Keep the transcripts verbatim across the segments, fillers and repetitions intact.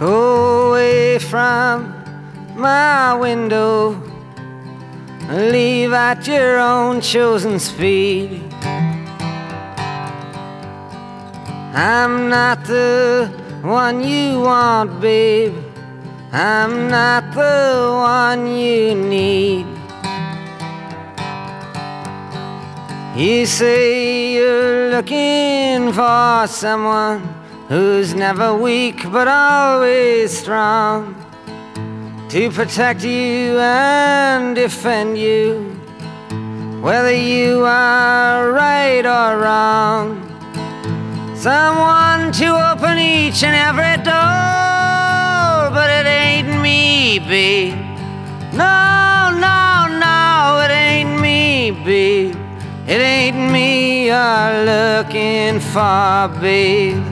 Go away from my window, leave at your own chosen speed. I'm not the one you want, babe. I'm not the one you need. You say you're looking for someone who's never weak but always strong, to protect you and defend you, whether you are right or wrong. Someone to open each and every door, but it ain't me, babe. No, no, no, it ain't me, babe. It ain't me you're looking for, babe.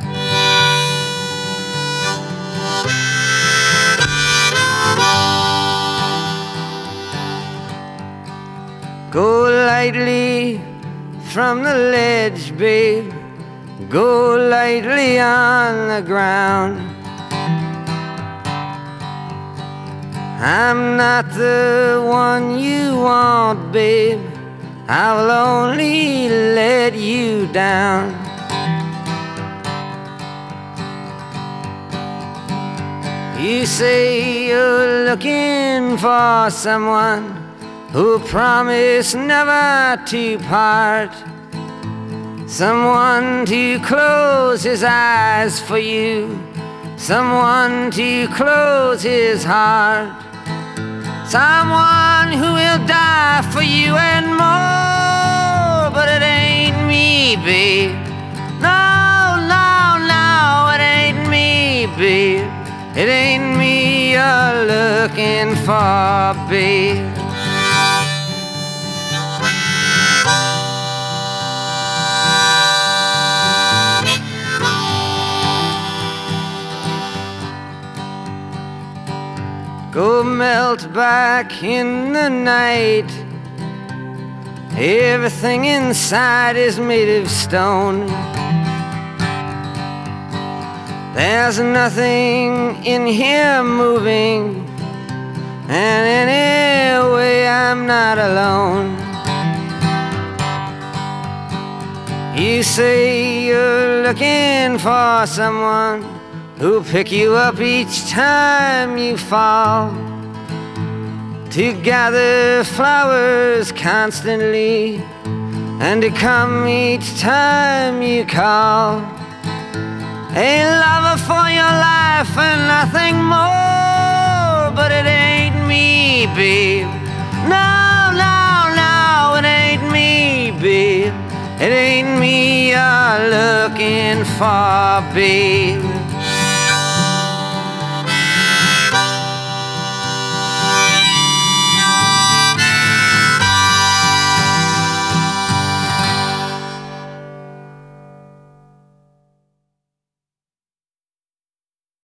Go lightly from the ledge, babe. Go lightly on the ground. I'm not the one you want, babe. I will only let you down. You say you're looking for someone who promised never to part, someone to close his eyes for you, someone to close his heart, someone who will die for you and more. But it ain't me, babe. No, no, no, it ain't me, babe. It ain't me you're looking for, babe. Go melt back in the night. Everything inside is made of stone. There's nothing in here moving, and anyway I'm not alone. You say you're looking for someone who'll pick you up each time you fall, to gather flowers constantly, and to come each time you call. A lover for your life and nothing more. But it ain't me, babe. No, no, no, it ain't me, babe. It ain't me you're looking for, babe.